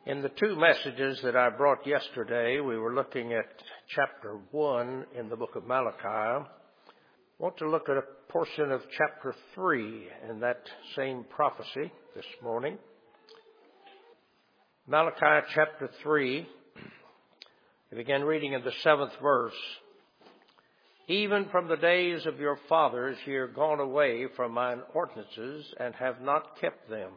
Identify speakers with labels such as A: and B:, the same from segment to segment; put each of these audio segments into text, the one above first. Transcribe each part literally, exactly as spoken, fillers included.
A: In the two messages that I brought yesterday, we were looking at chapter one in the book of Malachi. I want to look at a portion of chapter three in that same prophecy this morning. Malachi chapter three, I began reading in the seventh verse. Even from the days of your fathers ye are gone away from mine ordinances, and have not kept them.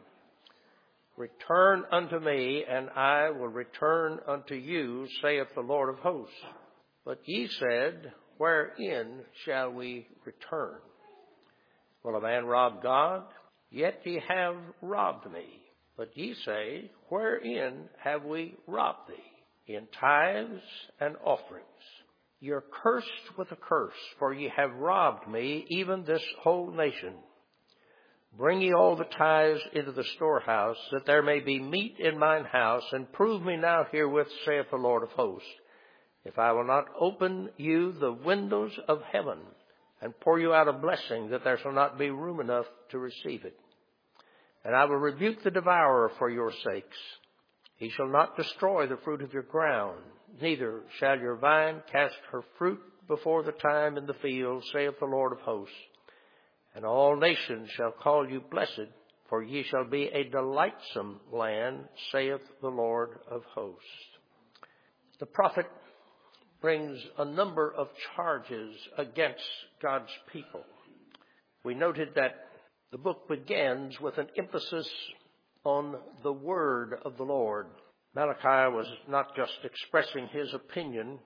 A: Return unto me, and I will return unto you, saith the Lord of hosts. But ye said, wherein shall we return? Will a man rob God? Yet ye have robbed me. But ye say, wherein have we robbed thee? In tithes and offerings. Ye are cursed with a curse, for ye have robbed me, even this whole nation. Bring ye all the tithes into the storehouse, that there may be meat in mine house, and prove me now herewith, saith the Lord of hosts, if I will not open you the windows of heaven, and pour you out a blessing, that there shall not be room enough to receive it. And I will rebuke the devourer for your sakes. He shall not destroy the fruit of your ground, neither shall your vine cast her fruit before the time in the field, saith the Lord of hosts. And all nations shall call you blessed, for ye shall be a delightsome land, saith the Lord of hosts. The prophet brings a number of charges against God's people. We noted that the book begins with an emphasis on the word of the Lord. Malachi was not just expressing his opinion,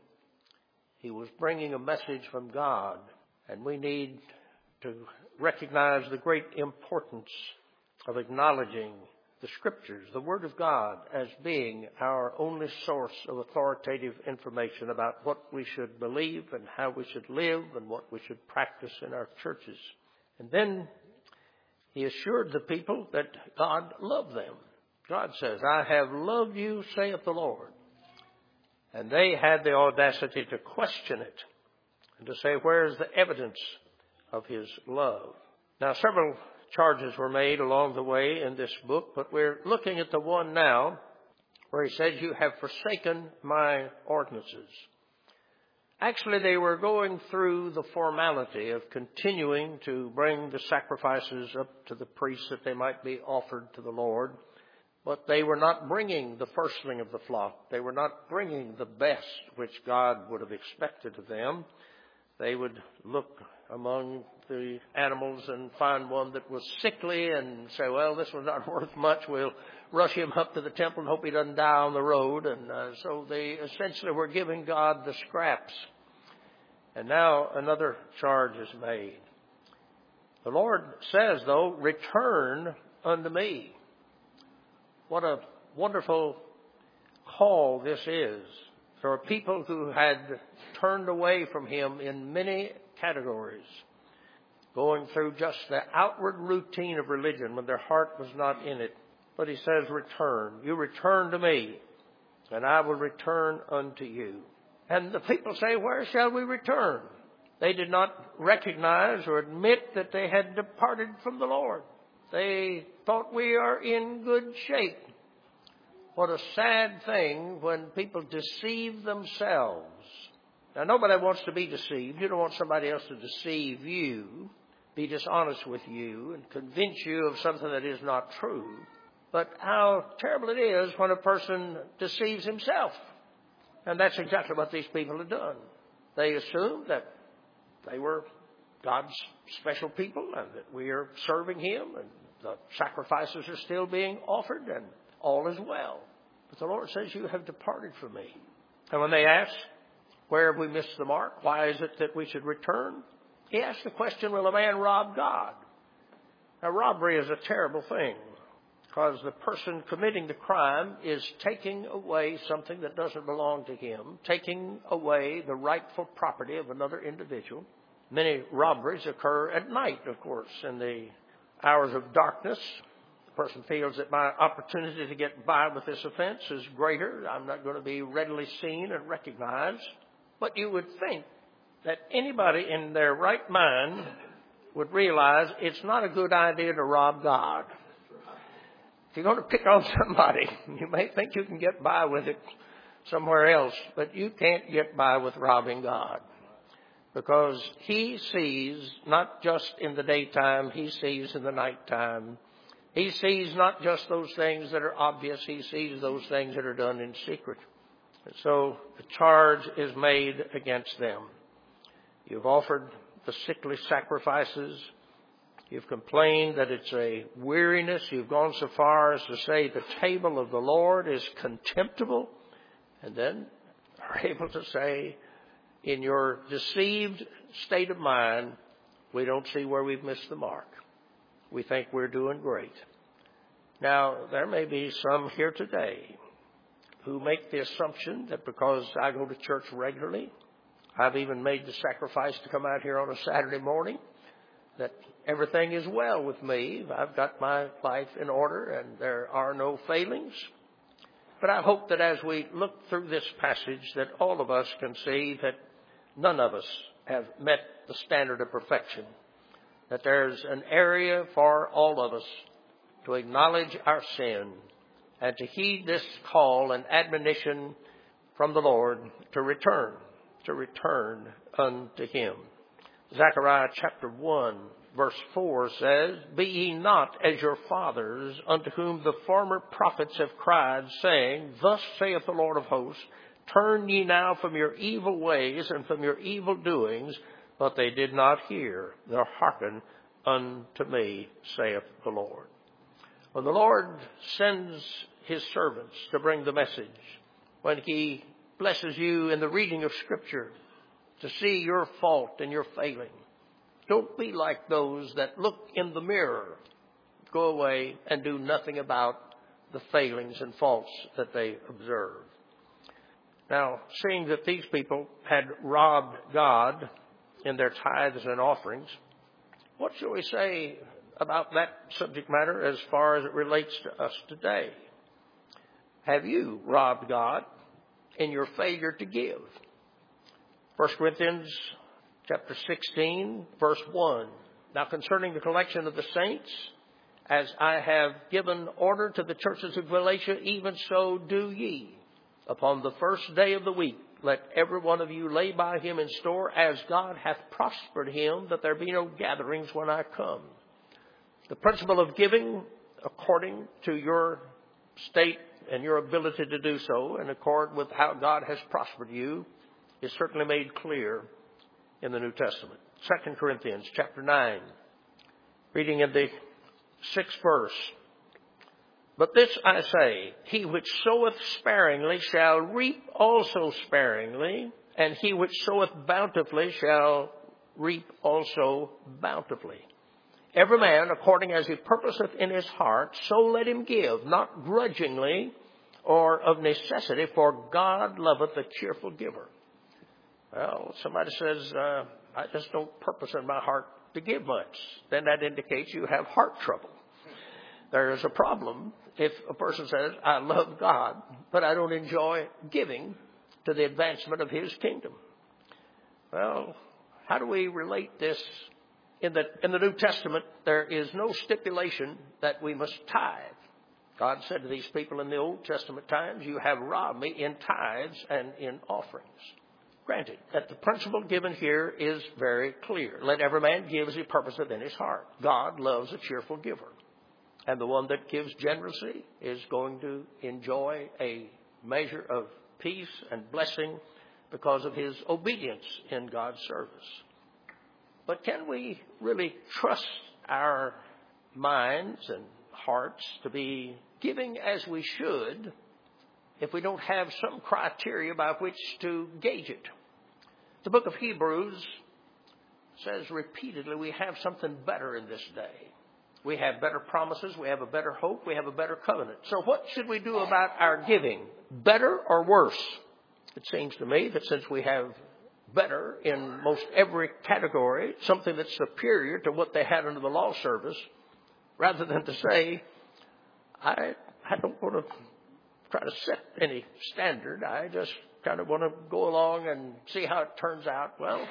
A: he was bringing a message from God, and we need to recognize the great importance of acknowledging the Scriptures, the Word of God, as being our only source of authoritative information about what we should believe and how we should live and what we should practice in our churches. And then he assured the people that God loved them. God says, I have loved you, saith the Lord. And they had the audacity to question it and to say, where is the evidence of his love? Now, several charges were made along the way in this book, but we're looking at the one now where he says, you have forsaken my ordinances. Actually, they were going through the formality of continuing to bring the sacrifices up to the priests that they might be offered to the Lord, but they were not bringing the firstling of the flock. They were not bringing the best which God would have expected of them. They would look among the animals and find one that was sickly and say, well, this one's not worth much. We'll rush him up to the temple and hope he doesn't die on the road. And uh, so they essentially were giving God the scraps. And now another charge is made. The Lord says, though, return unto me. What a wonderful call this is for people who had turned away from him in many categories, going through just the outward routine of religion when their heart was not in it. But he says, return. You return to me, and I will return unto you. And the people say, where shall we return? They did not recognize or admit that they had departed from the Lord. They thought we are in good shape. What a sad thing when people deceive themselves. Now, nobody wants to be deceived. You don't want somebody else to deceive you, be dishonest with you, and convince you of something that is not true. But how terrible it is when a person deceives himself. And that's exactly what these people have done. They assumed that they were God's special people and that we are serving him and the sacrifices are still being offered and all is well. But the Lord says, you have departed from me. And when they ask, where have we missed the mark? Why is it that we should return? He asks the question, will a man rob God? Now, robbery is a terrible thing because the person committing the crime is taking away something that doesn't belong to him, taking away the rightful property of another individual. Many robberies occur at night, of course, in the hours of darkness. The person feels that my opportunity to get by with this offense is greater. I'm not going to be readily seen and recognized. But you would think that anybody in their right mind would realize it's not a good idea to rob God. If you're going to pick on somebody, you may think you can get by with it somewhere else, but you can't get by with robbing God. Because He sees not just in the daytime, He sees in the nighttime. He sees not just those things that are obvious, He sees those things that are done in secret. And so the charge is made against them. You've offered the sickly sacrifices. You've complained that it's a weariness. You've gone so far as to say the table of the Lord is contemptible. And then are able to say, in your deceived state of mind, we don't see where we've missed the mark. We think we're doing great. Now, there may be some here today who make the assumption that because I go to church regularly, I've even made the sacrifice to come out here on a Saturday morning, that everything is well with me. I've got my life in order and there are no failings. But I hope that as we look through this passage that all of us can see that none of us have met the standard of perfection, that there's an area for all of us to acknowledge our sin and to heed this call and admonition from the Lord to return, to return unto Him. Zechariah chapter one verse four says, Be ye not as your fathers, unto whom the former prophets have cried, saying, Thus saith the Lord of hosts, Turn ye now from your evil ways and from your evil doings. But they did not hear, nor hearken unto me, saith the Lord. When the Lord sends His servants to bring the message, when He blesses you in the reading of Scripture to see your fault and your failing, don't be like those that look in the mirror, go away and do nothing about the failings and faults that they observe. Now, seeing that these people had robbed God in their tithes and offerings, what shall we say about that subject matter as far as it relates to us today? Have you robbed God in your failure to give? First Corinthians chapter sixteen, verse one. Now concerning the collection of the saints, as I have given order to the churches of Galatia, even so do ye. Upon the first day of the week, let every one of you lay by him in store, as God hath prospered him, that there be no gatherings when I come. The principle of giving according to your state and your ability to do so, in accord with how God has prospered you, is certainly made clear in the New Testament. Second Corinthians chapter nine, reading in the sixth verse. But this I say, he which soweth sparingly shall reap also sparingly, and he which soweth bountifully shall reap also bountifully. Every man according as he purposeth in his heart, so let him give, not grudgingly or of necessity, for God loveth a cheerful giver. Well, somebody says, uh, I just don't purpose in my heart to give much. Then that indicates you have heart trouble. There is a problem if a person says, I love God, but I don't enjoy giving to the advancement of His kingdom. Well, how do we relate this? In the, in the New Testament, there is no stipulation that we must tithe. God said to these people in the Old Testament times, you have robbed me in tithes and in offerings. Granted, that the principle given here is very clear. Let every man give as he purposeth in his heart. God loves a cheerful giver. And the one that gives generously is going to enjoy a measure of peace and blessing because of his obedience in God's service. But can we really trust our minds and hearts to be giving as we should if we don't have some criteria by which to gauge it? The book of Hebrews says repeatedly we have something better in this day. We have better promises. We have a better hope. We have a better covenant. So what should we do about our giving? Better or worse? It seems to me that since we have better in most every category, something that's superior to what they had under the law service, rather than to say, I, I don't want to try to set any standard. I just kind of want to go along and see how it turns out. Well,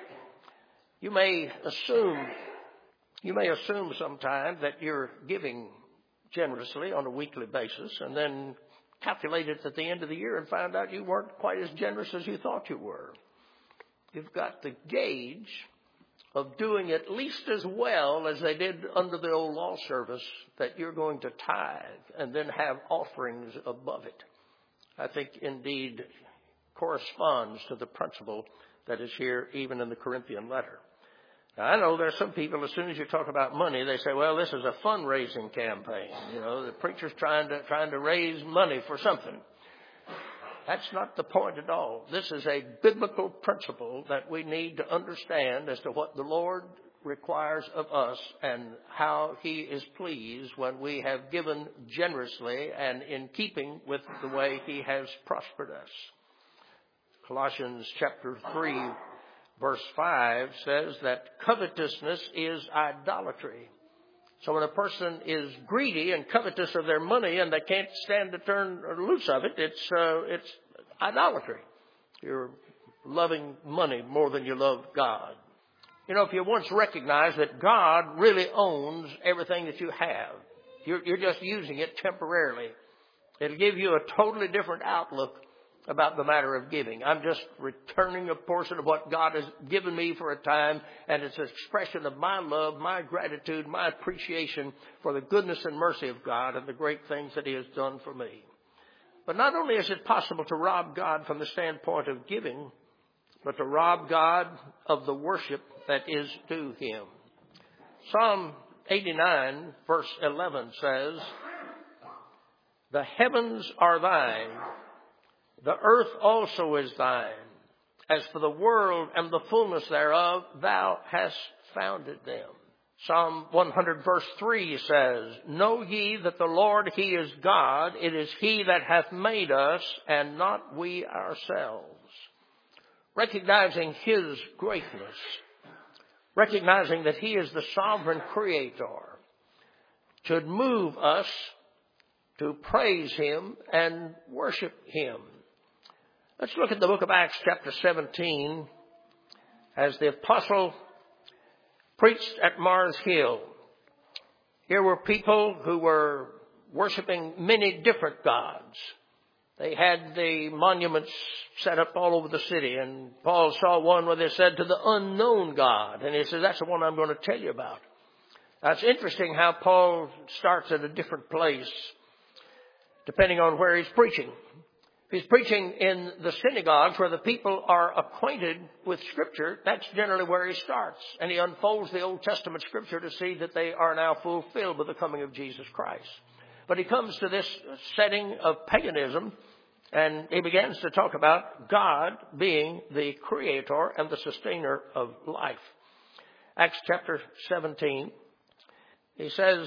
A: you may assume... You may assume sometimes that you're giving generously on a weekly basis and then calculate it at the end of the year and find out you weren't quite as generous as you thought you were. You've got the gauge of doing at least as well as they did under the old law service, that you're going to tithe and then have offerings above it. I think indeed corresponds to the principle that is here even in the Corinthian letter. Now, I know there's some people, as soon as you talk about money, they say, well, this is a fundraising campaign. You know, the preacher's trying to, trying to raise money for something. That's not the point at all. This is a biblical principle that we need to understand as to what the Lord requires of us and how He is pleased when we have given generously and in keeping with the way He has prospered us. Colossians chapter three, verse five says that covetousness is idolatry. So when a person is greedy and covetous of their money and they can't stand to turn loose of it, it's uh, it's idolatry. You're loving money more than you love God. You know, if you once recognize that God really owns everything that you have, you're, you're just using it temporarily, it'll give you a totally different outlook about the matter of giving. I'm just returning a portion of what God has given me for a time, and it's an expression of my love, my gratitude, my appreciation for the goodness and mercy of God and the great things that He has done for me. But not only is it possible to rob God from the standpoint of giving, but to rob God of the worship that is due Him. Psalm eighty-nine, verse eleven says, "The heavens are Thine, the earth also is Thine. As for the world and the fullness thereof, Thou hast founded them." Psalm one hundred verse three says, "Know ye that the Lord, He is God. It is He that hath made us, and not we ourselves." Recognizing His greatness, recognizing that He is the sovereign creator, should move us to praise Him and worship Him. Let's look at the book of Acts chapter seventeen as the apostle preached at Mars Hill. Here were people who were worshiping many different gods. They had the monuments set up all over the city, and Paul saw one where they said, "To the unknown God." And he said, that's the one I'm going to tell you about. Now, it's interesting how Paul starts at a different place depending on where he's preaching. If he's preaching in the synagogues where the people are acquainted with Scripture, that's generally where he starts. And he unfolds the Old Testament Scripture to see that they are now fulfilled with the coming of Jesus Christ. But he comes to this setting of paganism, and he begins to talk about God being the creator and the sustainer of life. Acts chapter seventeen, he says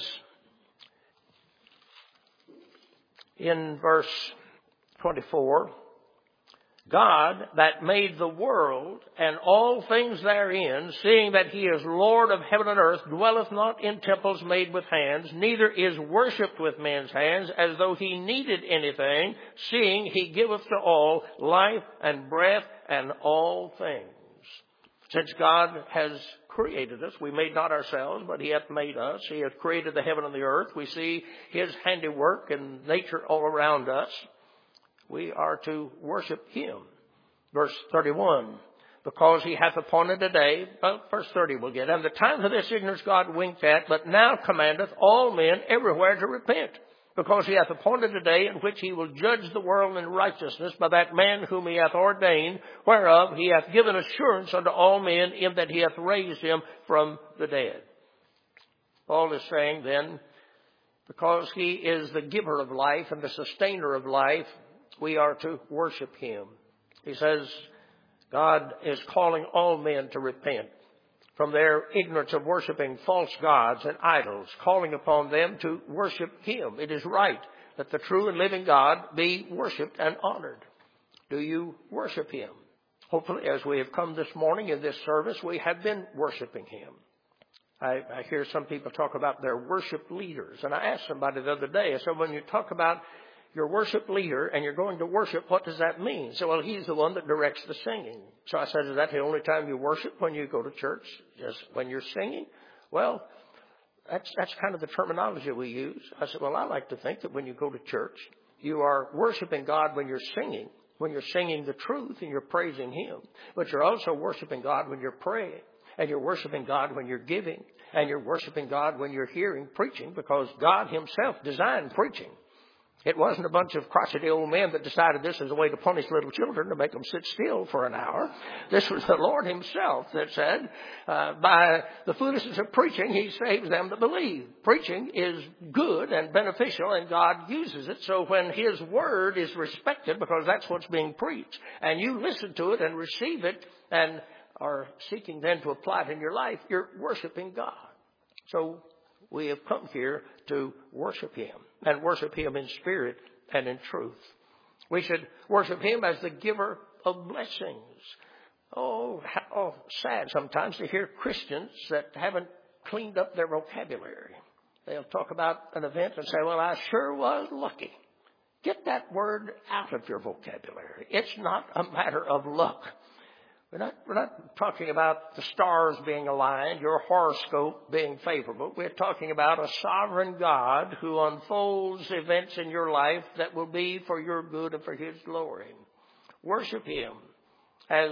A: in verse twenty-four, "God that made the world and all things therein, seeing that He is Lord of heaven and earth, dwelleth not in temples made with hands, neither is worshipped with men's hands, as though He needed anything, seeing He giveth to all life and breath and all things." Since God has created us, we made not ourselves, but He hath made us. He hath created the heaven and the earth. We see His handiwork and nature all around us. We are to worship Him. Verse thirty-one, "Because He hath appointed a day," well, verse thirty we'll get, "and the time of this ignorance God winked at, but now commandeth all men everywhere to repent. Because He hath appointed a day in which He will judge the world in righteousness by that man whom He hath ordained, whereof He hath given assurance unto all men, in that He hath raised Him from the dead." Paul is saying then, because He is the giver of life and the sustainer of life, we are to worship Him. He says God is calling all men to repent from their ignorance of worshiping false gods and idols, calling upon them to worship Him. It is right that the true and living God be worshiped and honored. Do you worship Him? Hopefully, as we have come this morning in this service, we have been worshiping Him. I, I hear some people talk about their worship leaders. And I asked somebody the other day, I said, when you talk about your worship leader and you're going to worship, what does that mean? So, well, he's the one that directs the singing. So I said, is that the only time you worship, when you go to church? Just when you're singing? Well, that's, that's kind of the terminology we use. I said, well, I like to think that when you go to church, you are worshiping God when you're singing, when you're singing the truth and you're praising Him. But you're also worshiping God when you're praying. And you're worshiping God when you're giving. And you're worshiping God when you're hearing preaching, because God Himself designed preaching. It wasn't a bunch of crotchety old men that decided this is a way to punish little children, to make them sit still for an hour. This was the Lord Himself that said, uh, by the foolishness of preaching, He saves them that believe. Preaching is good and beneficial, and God uses it. So when His word is respected, because that's what's being preached, and you listen to it and receive it and are seeking then to apply it in your life, you're worshiping God. So we have come here to worship Him, and worship Him in spirit and in truth. We should worship Him as the giver of blessings. Oh, how sad sometimes to hear Christians that haven't cleaned up their vocabulary. They'll talk about an event and say, well, I sure was lucky. Get that word out of your vocabulary. It's not a matter of luck. We're not, we're not talking about the stars being aligned, your horoscope being favorable. We're talking about a sovereign God who unfolds events in your life that will be for your good and for His glory. Worship Him as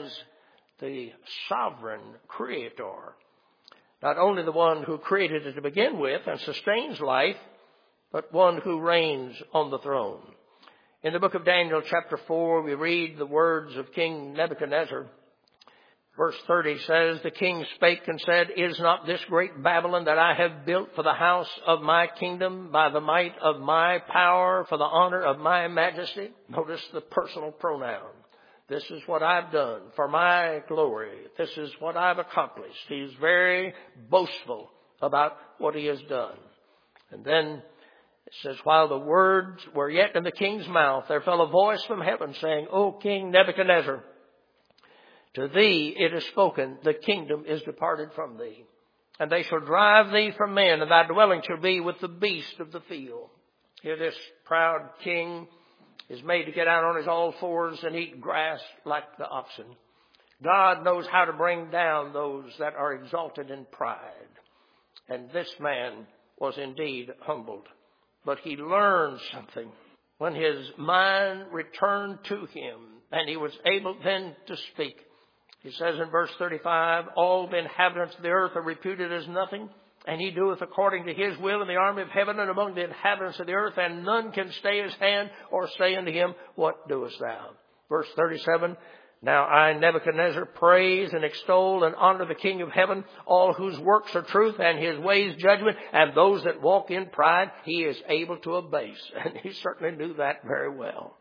A: the sovereign creator. Not only the one who created it to begin with and sustains life, but one who reigns on the throne. In the book of Daniel chapter four, we read the words of King Nebuchadnezzar. Verse thirty says, the king spake and said, is not this great Babylon that I have built for the house of my kingdom by the might of my power, for the honor of my majesty? Notice the personal pronoun. This is what I've done for my glory. This is what I've accomplished. He's very boastful about what he has done. And then it says, while the words were yet in the king's mouth, there fell a voice from heaven saying, O King Nebuchadnezzar, to thee it is spoken, the kingdom is departed from thee. And they shall drive thee from men, and thy dwelling shall be with the beast of the field. Here this proud king is made to get out on his all fours and eat grass like the oxen. God knows how to bring down those that are exalted in pride. And this man was indeed humbled. But he learned something when his mind returned to him, and he was able then to speak. He says in verse thirty-five, all the inhabitants of the earth are reputed as nothing, and he doeth according to his will in the army of heaven and among the inhabitants of the earth, and none can stay his hand or say unto him, what doest thou? Verse thirty-seven, now I, Nebuchadnezzar, praise and extol and honor the King of heaven, all whose works are truth and his ways judgment, and those that walk in pride he is able to abase. And he certainly knew that very well.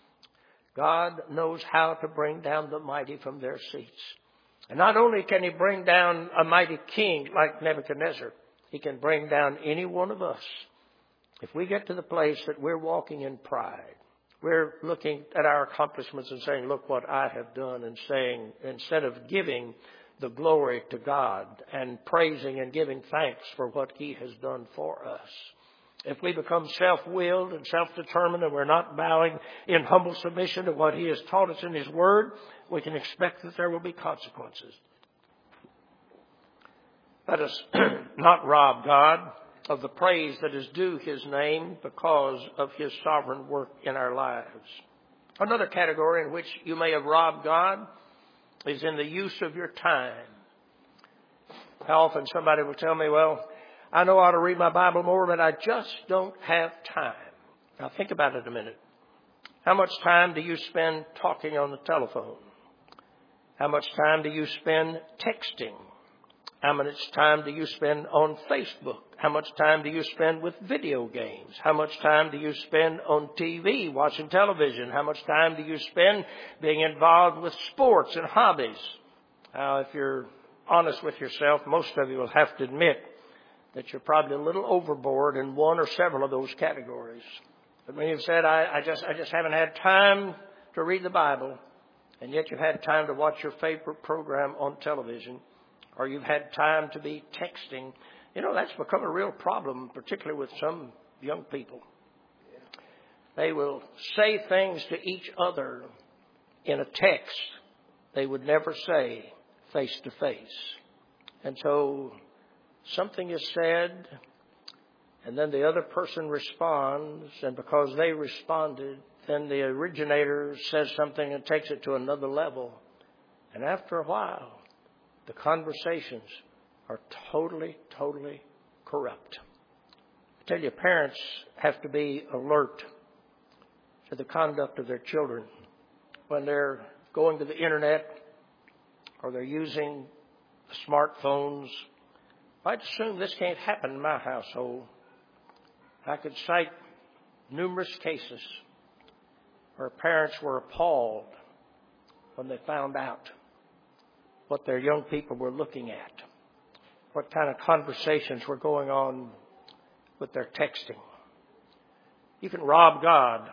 A: God knows how to bring down the mighty from their seats. And not only can He bring down a mighty king like Nebuchadnezzar, He can bring down any one of us. If we get to the place that we're walking in pride, we're looking at our accomplishments and saying, look what I have done, and saying, instead of giving the glory to God and praising and giving thanks for what He has done for us. If we become self-willed and self-determined and we're not bowing in humble submission to what He has taught us in His Word, we can expect that there will be consequences. Let us not rob God of the praise that is due His name because of His sovereign work in our lives. Another category in which you may have robbed God is in the use of your time. How often somebody will tell me, well, I know I ought to read my Bible more, but I just don't have time. Now think about it a minute. How much time do you spend talking on the telephone? How much time do you spend texting? How much time do you spend on Facebook? How much time do you spend with video games? How much time do you spend on T V, watching television? How much time do you spend being involved with sports and hobbies? Now, if you're honest with yourself, most of you will have to admit that you're probably a little overboard in one or several of those categories. But when you've said, I, I just I just haven't had time to read the Bible, and yet you've had time to watch your favorite program on television, or you've had time to be texting, you know, that's become a real problem, particularly with some young people. They will say things to each other in a text they would never say face to face. And so something is said, And then the other person responds, and because they responded, then the originator says something and takes it to another level. And after a while, the conversations are totally, totally corrupt. I tell you, parents have to be alert to the conduct of their children when they're going to the internet or they're using smartphones. I'd assume this can't happen in my household. I could cite numerous cases where parents were appalled when they found out what their young people were looking at, what kind of conversations were going on with their texting. You can rob God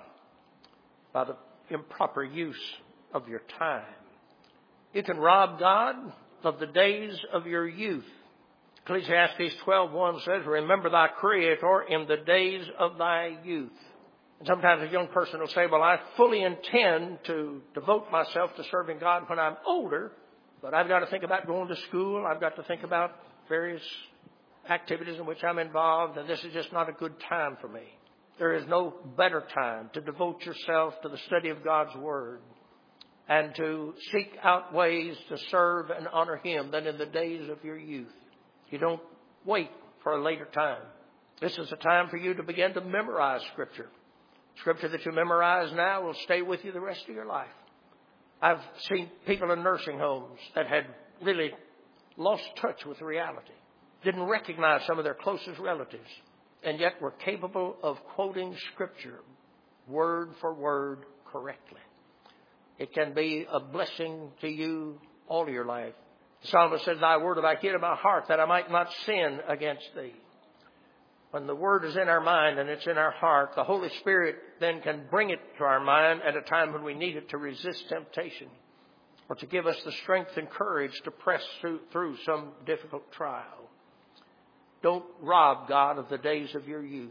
A: by the improper use of your time. You can rob God of the days of your youth. Ecclesiastes twelve one says, remember thy Creator in the days of thy youth. And sometimes a young person will say, well, I fully intend to devote myself to serving God when I'm older, but I've got to think about going to school. I've got to think about various activities in which I'm involved, and this is just not a good time for me. There is no better time to devote yourself to the study of God's Word and to seek out ways to serve and honor Him than in the days of your youth. You don't wait for a later time. This is a time for you to begin to memorize Scripture. Scripture that you memorize now will stay with you the rest of your life. I've seen people in nursing homes that had really lost touch with reality, didn't recognize some of their closest relatives, and yet were capable of quoting Scripture word for word correctly. It can be a blessing to you all of your life. The psalmist says, thy word have I hid in my heart that I might not sin against thee. When the word is in our mind and it's in our heart, the Holy Spirit then can bring it to our mind at a time when we need it to resist temptation or to give us the strength and courage to press through, through some difficult trial. Don't rob God of the days of your youth.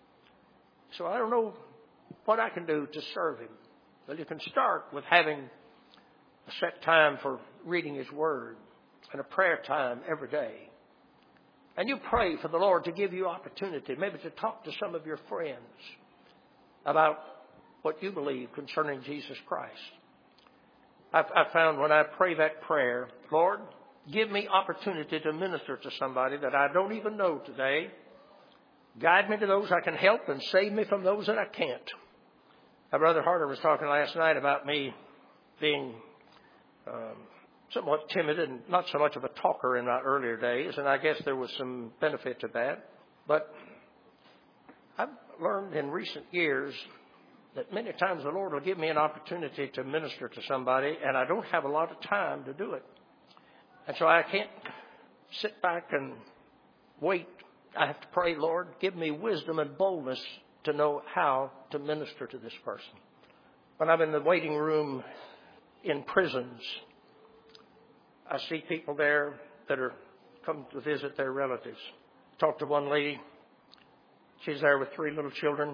A: So I don't know what I can do to serve Him. Well, you can start with having a set time for reading His Word and a prayer time every day. And you pray for the Lord to give you opportunity, maybe to talk to some of your friends about what you believe concerning Jesus Christ. I've, I've found when I pray that prayer, Lord, give me opportunity to minister to somebody that I don't even know today. Guide me to those I can help and save me from those that I can't. My brother Harder was talking last night about me being um, somewhat timid and not so much of a talker in my earlier days, and I guess there was some benefit to that. But I've learned in recent years that many times the Lord will give me an opportunity to minister to somebody, and I don't have a lot of time to do it. And so I can't sit back and wait. I have to pray, Lord, give me wisdom and boldness to know how to minister to this person. When I'm in the waiting room in prisons, I see people there that are come to visit their relatives. Talked to one lady. She's there with three little children.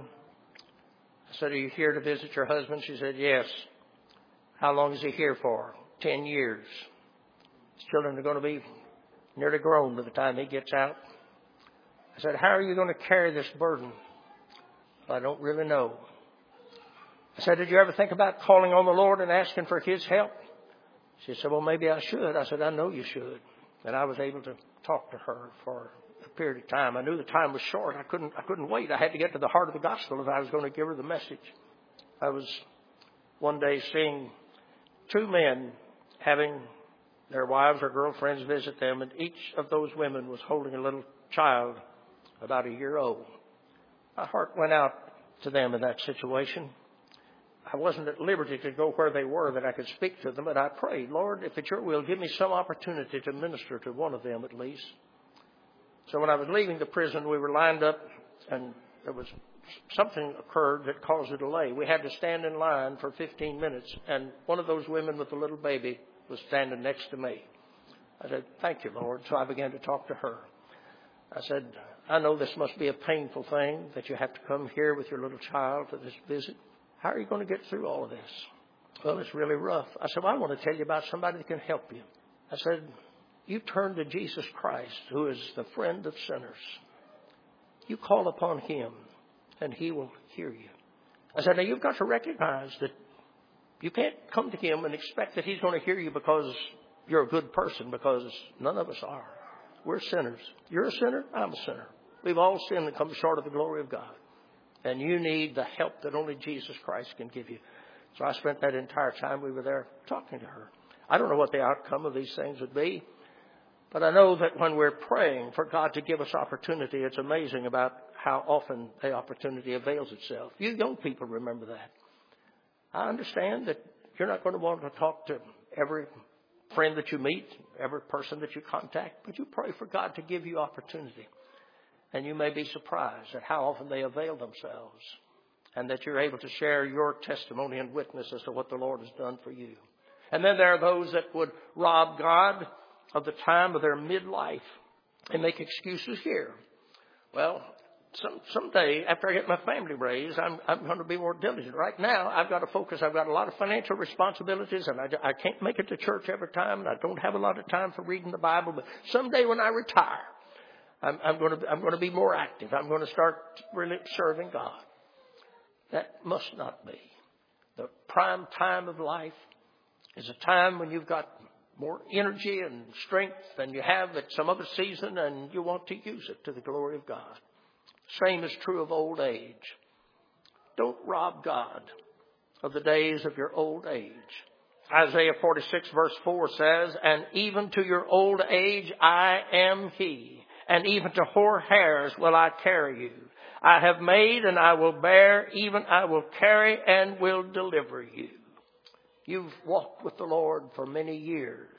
A: I said, are you here to visit your husband? She said, yes. How long is he here for? Ten years. His children are going to be nearly grown by the time he gets out. I said, how are you going to carry this burden? Well, I don't really know. I said, did you ever think about calling on the Lord and asking for His help? She said, well, maybe I should. I said, I know you should. And I was able to talk to her for a period of time. I knew the time was short. I couldn't, I couldn't wait. I had to get to the heart of the gospel if I was going to give her the message. I was one day seeing two men having their wives or girlfriends visit them, and each of those women was holding a little child about a year old. My heart went out to them in that situation. I wasn't at liberty to go where they were that I could speak to them, but I prayed, Lord, if it's your will, give me some opportunity to minister to one of them at least. So when I was leaving the prison, we were lined up, and there was something occurred that caused a delay. We had to stand in line for fifteen minutes, and one of those women with the little baby was standing next to me. I said, thank you, Lord. So I began to talk to her. I said, I know this must be a painful thing that you have to come here with your little child for this visit. How are you going to get through all of this? Well, it's really rough. I said, well, I want to tell you about somebody that can help you. I said, you turn to Jesus Christ, who is the friend of sinners. You call upon him and he will hear you. I said, now you've got to recognize that you can't come to him and expect that he's going to hear you because you're a good person, because none of us are. We're sinners. You're a sinner. I'm a sinner. We've all sinned and come short of the glory of God. And you need the help that only Jesus Christ can give you. So I spent that entire time we were there talking to her. I don't know what the outcome of these things would be, but I know that when we're praying for God to give us opportunity, it's amazing about how often the opportunity avails itself. You young people remember that. I understand that you're not going to want to talk to every friend that you meet, every person that you contact, but you pray for God to give you opportunity. And you may be surprised at how often they avail themselves, and that you're able to share your testimony and witness as to what the Lord has done for you. And then there are those that would rob God of the time of their midlife and make excuses here. Well, some someday after I get my family raised, I'm I'm going to be more diligent. Right now, I've got to focus. I've got a lot of financial responsibilities, and I, I can't make it to church every time, and I don't have a lot of time for reading the Bible. But someday when I retire, I'm, I'm going to I'm going to be more active. I'm going to start really serving God. That must not be. The prime time of life is a time when you've got more energy and strength than you have at some other season, and you want to use it to the glory of God. Same is true of old age. Don't rob God of the days of your old age. Isaiah forty-six verse four says, and even to your old age I am he, and even to hoar hairs will I carry you. I have made and I will bear, even I will carry and will deliver you. You've walked with the Lord for many years.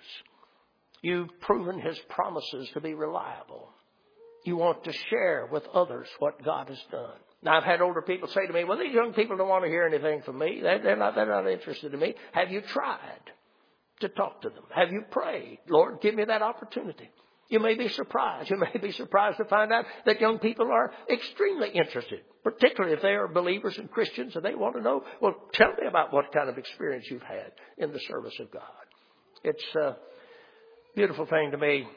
A: You've proven his promises to be reliable. You want to share with others what God has done. Now, I've had older people say to me, well, these young people don't want to hear anything from me. They're not, they're not interested in me. Have you tried to talk to them? Have you prayed? Lord, give me that opportunity. You may be surprised. You may be surprised to find out that young people are extremely interested, particularly if they are believers and Christians and they want to know, well, tell me about what kind of experience you've had in the service of God. It's a beautiful thing to me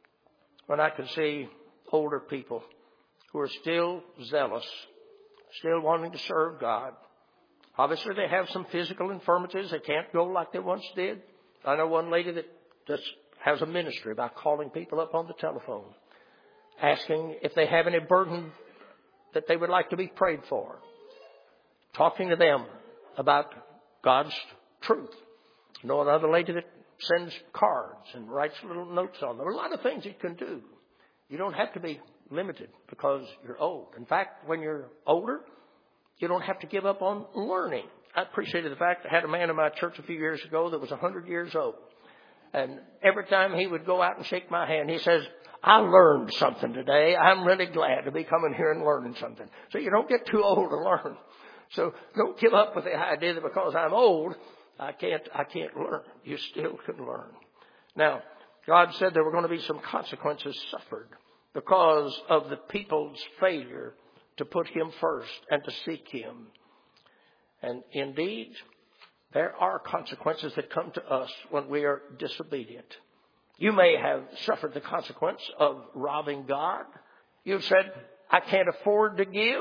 A: when I can see older people who are still zealous, still wanting to serve God. Obviously, they have some physical infirmities. They can't go like they once did. I know one lady that just has a ministry by calling people up on the telephone, asking if they have any burden that they would like to be prayed for, talking to them about God's truth. I know another lady that sends cards and writes little notes on them. There are a lot of things you can do. You don't have to be limited because you're old. In fact, when you're older, you don't have to give up on learning. I appreciated the fact I had a man in my church a few years ago that was one hundred years old. And every time he would go out and shake my hand, he says, I learned something today. I'm really glad to be coming here and learning something. So you don't get too old to learn. So don't give up with the idea that because I'm old, I can't, I can't learn. You still can learn. Now, God said there were going to be some consequences suffered because of the people's failure to put him first and to seek him. And indeed, there are consequences that come to us when we are disobedient. You may have suffered the consequence of robbing God. You've said, I can't afford to give.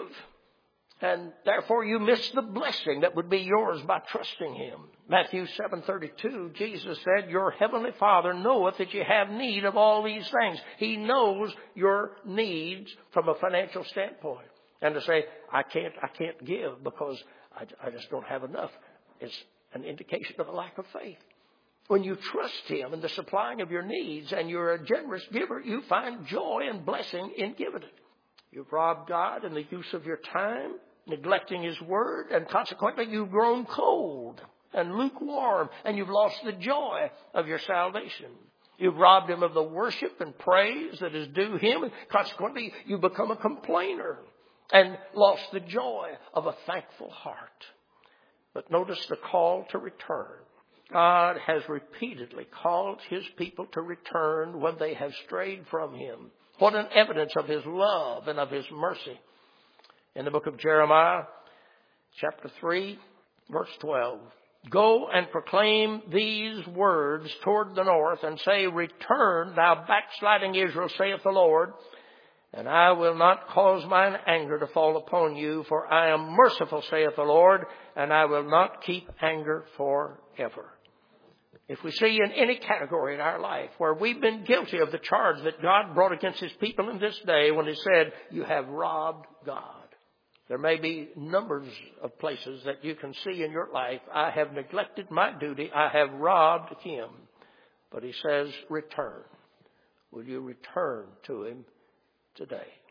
A: And therefore you miss the blessing that would be yours by trusting him. Matthew seven thirty-two, Jesus said, your heavenly Father knoweth that you have need of all these things. He knows your needs from a financial standpoint. And to say, I can't, I can't give because I, I just don't have enough, is an indication of a lack of faith. When you trust him in the supplying of your needs and you're a generous giver, you find joy and blessing in giving it. You've robbed God in the use of your time, neglecting his word, and consequently you've grown cold and lukewarm, and you've lost the joy of your salvation. You've robbed him of the worship and praise that is due him, and consequently you become a complainer and lost the joy of a thankful heart. But notice the call to return. God has repeatedly called his people to return when they have strayed from him. What an evidence of his love and of his mercy. In the book of Jeremiah, chapter three, verse twelve. Go and proclaim these words toward the north and say, return, thou backsliding Israel, saith the Lord. And I will not cause mine anger to fall upon you, for I am merciful, saith the Lord, and I will not keep anger forever. If we see in any category in our life where we've been guilty of the charge that God brought against His people in this day when He said, you have robbed God. There may be numbers of places that you can see in your life, I have neglected my duty, I have robbed Him. But He says, return. Will you return to Him today?